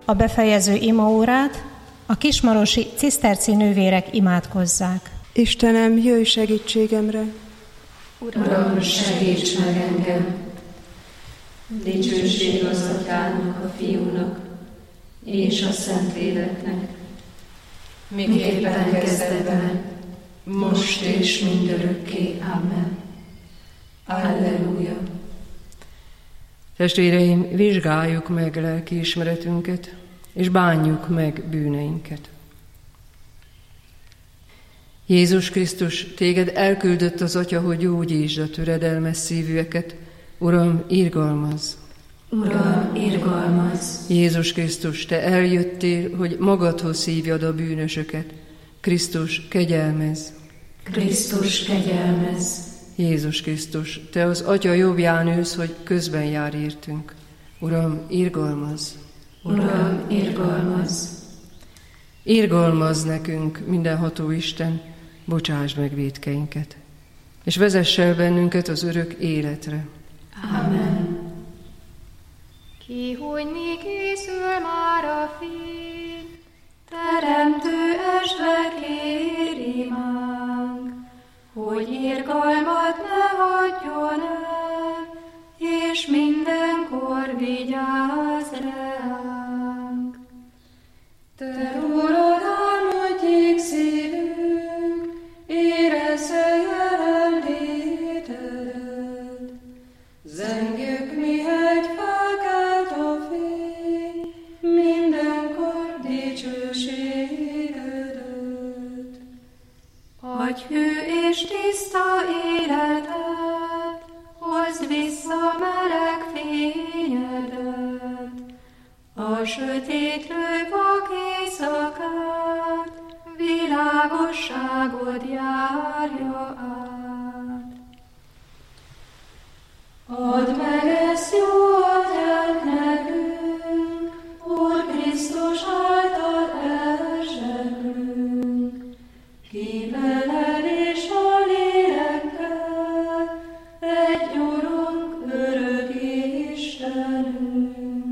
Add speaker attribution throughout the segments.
Speaker 1: a befejező imaórát, a kismarosi ciszterci nővérek imádkozzák.
Speaker 2: Istenem, jöjj segítségemre!
Speaker 3: Uram, segíts meg engem! Dicsőség az Atyának, a Fiúnak és a Szentléleknek, miképpen kezdetben, most és mindörökké. Amen. Alleluja!
Speaker 4: Testvéreim, vizsgáljuk meg lelkiismeretünket, és bánjuk meg bűneinket. Jézus Krisztus, téged elküldött az Atya, hogy gyógyítsd a töredelmes szívűeket. Uram, irgalmazz!
Speaker 3: Uram, irgalmazz!
Speaker 4: Jézus Krisztus, te eljöttél, hogy magadhoz hívjad a bűnösöket. Krisztus, kegyelmezz!
Speaker 3: Krisztus, kegyelmezz!
Speaker 4: Jézus Krisztus, te az Atya jobbján ülsz, hogy közben jár értünk. Uram, irgalmazz!
Speaker 3: Uram, irgalmazz!
Speaker 4: Irgalmazz nekünk, mindenható Isten, bocsásd meg vétkeinket, és vezess el bennünket az örök életre.
Speaker 3: Amen.
Speaker 5: Kihújni készül már a fény,
Speaker 3: Teremtő esve kér imánk, hogy irgalmat ne hagyjon el, és mindenkor vigyázz ránk. Te rólad álmodjék szívünk, érezze jelenlétedet. Zengjük, mihegy felkelt a fény, mindenkor dicsőségedet. Adj hű és tiszta életet, hozd vissza meleg fényedet. A sötétlő vak éjszakát, világosságod járja át. Add meg ezt jó atyánk nekünk, Úr Krisztus által elzseblünk, ki veled és a lélekkel, egy Urunk, örök Istenünk.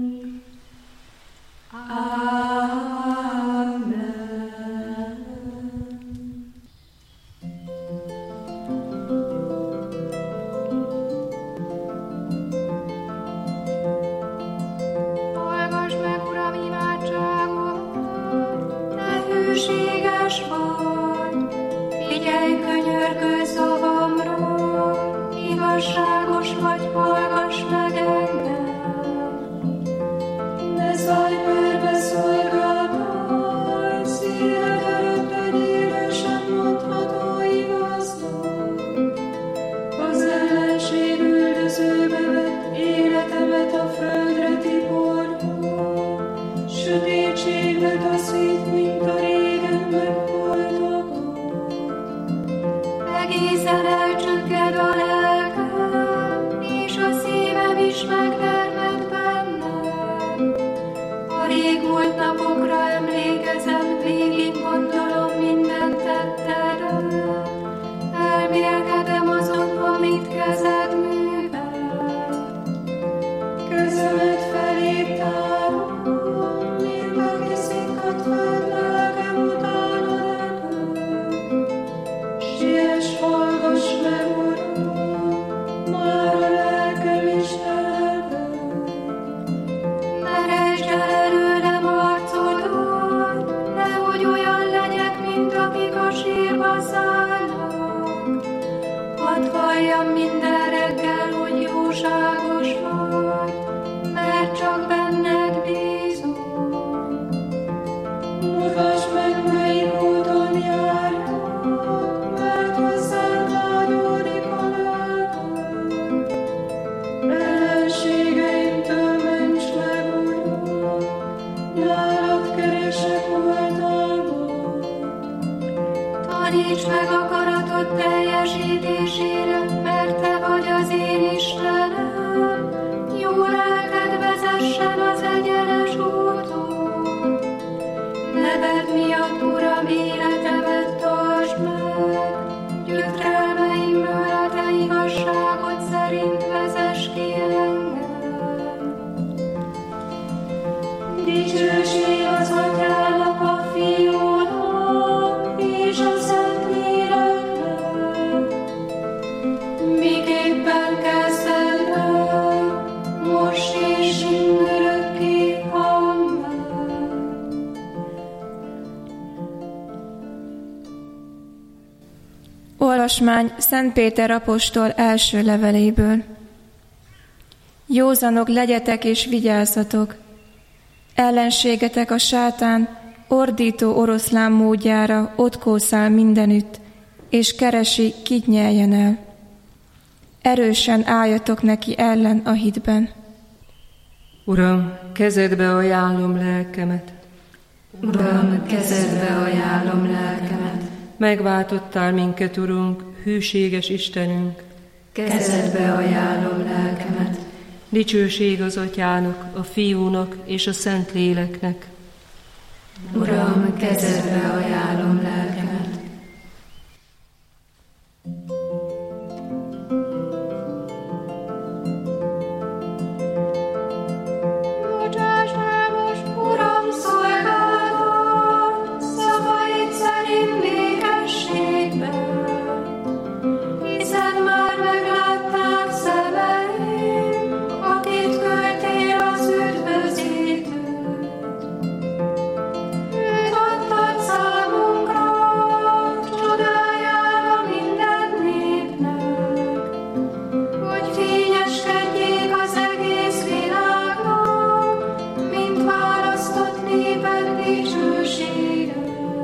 Speaker 5: hallgass meg, Uram, imádságot, te hűséges vagy, figyelj könyörgő szavamra, igazságos vagy, hallgass meg engem.
Speaker 3: Ne szállj körbe szolgáltál, szíved előtt egy élősen mondható igaznak. Az ellenség üldözőbe vett életemet a földre tiporva, sötétségbe taszít, mint a régen megvoltakat.
Speaker 5: Egészen elcsökked a lelkem, és a szívem is megtermett bennem. A régmúlt napokra emlékezem, végig gondolom minden tettedet. Elmélkedem azon, amit kezed művel.
Speaker 3: Kezemet feléd tárom, mint aki szikkat fel, lelkem utána neked. Siess, hallgass meg, Uram, már a lelkem is telel.
Speaker 5: Meresd el előlem arcodat, nehogy olyan legyek, mint akik a sírba szállnak. Hadd halljam minden reggel, hogy jóságos vagy, mert csak benned bízom.
Speaker 3: Mutass meg, melyik úton járjak, mert hozzád vágyódik a lelkem. Ellenségeimtől ments meg, Uram, nálad keresek oltalmat.
Speaker 5: Taníts meg akaratod teljesítésére, mert te vagy az én Istenem. Jó lelked vezessen az egyenes úton. Neved miatt, Uram, életemet tartsd meg. Gyötrelmeimből a te igazságod szerint vezess ki engem.
Speaker 3: Dicsőség
Speaker 6: Olvasmány Szent Péter apostol első leveléből. Józanok legyetek és vigyázzatok! Ellenségetek a sátán ordító oroszlán módjára ott kószál mindenütt, és keresi, kit nyeljen el. Erősen álljatok neki ellen a hitben.
Speaker 4: Uram, kezedbe ajánlom lelkemet.
Speaker 5: Uram, kezedbe ajánlom lelkemet.
Speaker 4: Megváltottál minket, Urunk, hűséges Istenünk.
Speaker 5: Kezedbe ajánlom lelkemet.
Speaker 4: Dicsőség az Atyának, a Fiúnak és a Szentléleknek.
Speaker 5: Uram, kezedbe ajánlom lelkemet.
Speaker 3: Bocsáss el most, Uram, szolgálatot, szavaid szerint békességben, hiszen már meglátták szemeim, akit küldtél az üdvözítőt. Őt adtad számunkra, csodájára minden népnek, hogy fényeskedjék az egész világnak, mint választott néped dicsősége.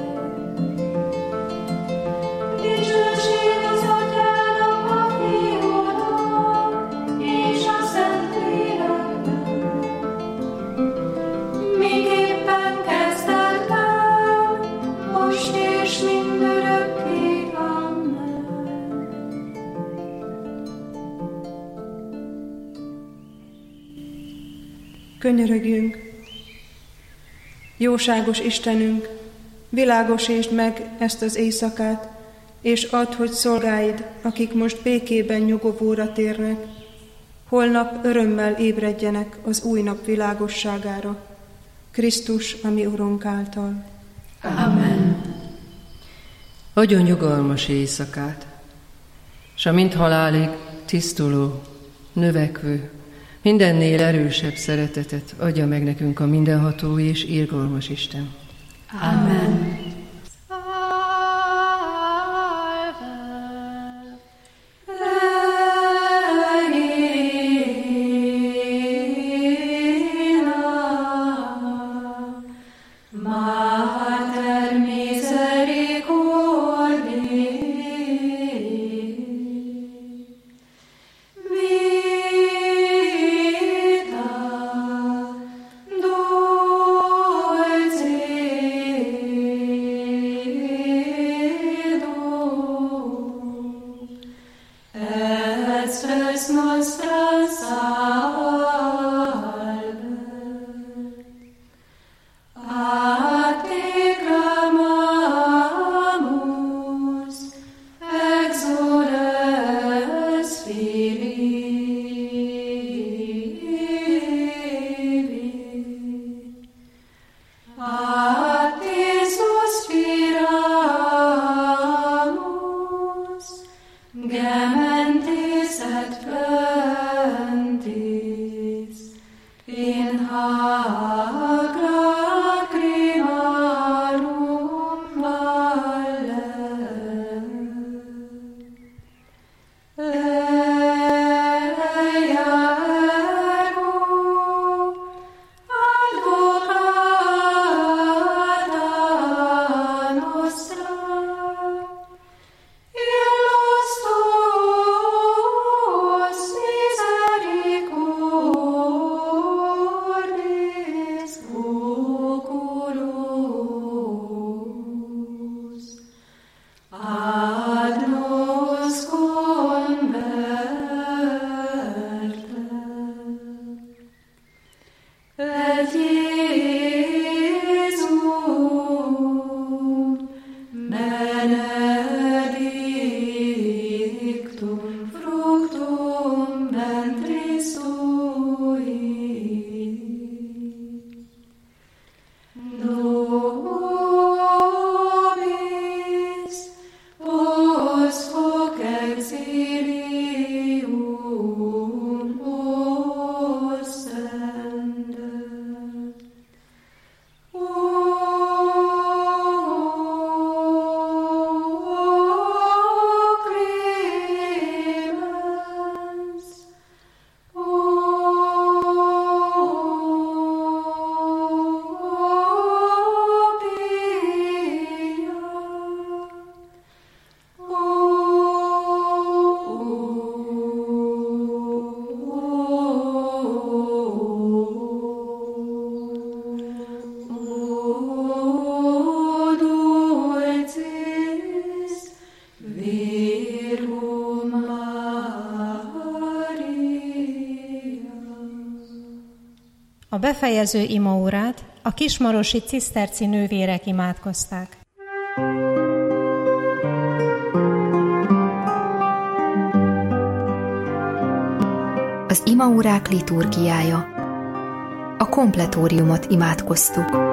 Speaker 3: Dicsőség az Atyának, a Fiúnak és a Szentléleknek, miképpen kezdetben, most és mindörökké. Amen.
Speaker 2: Könyörögjünk! Jóságos Istenünk, világosítsd meg ezt az éjszakát, és add, hogy szolgáid, akik most békében nyugovóra térnek, holnap örömmel ébredjenek az új nap világosságára, Krisztus, a mi Urunk által.
Speaker 5: Amen.
Speaker 4: Adjon nyugalmas éjszakát, s a mind halálig tisztuló, növekvő, mindennél erősebb szeretetet adja meg nekünk a mindenható és irgalmas Isten.
Speaker 5: Amen.
Speaker 3: Mater misericordiae, vita dulcedo, et spes nostra salve. A te clamamus, exules Filii. A te suspiramus, gementes et plentis, in hac lacrimarum valle. Ea ergo advocata nostra, illos tuos misericordis oculos, ad nos converte. Et Iesum benedictum fructum ventris tui. Nobis post hoc exilium ostende. O
Speaker 1: A befejező imaórát a kismarosi ciszterci nővérek imádkozták.
Speaker 7: Az imaórák liturgiája. A kompletóriumot imádkoztuk.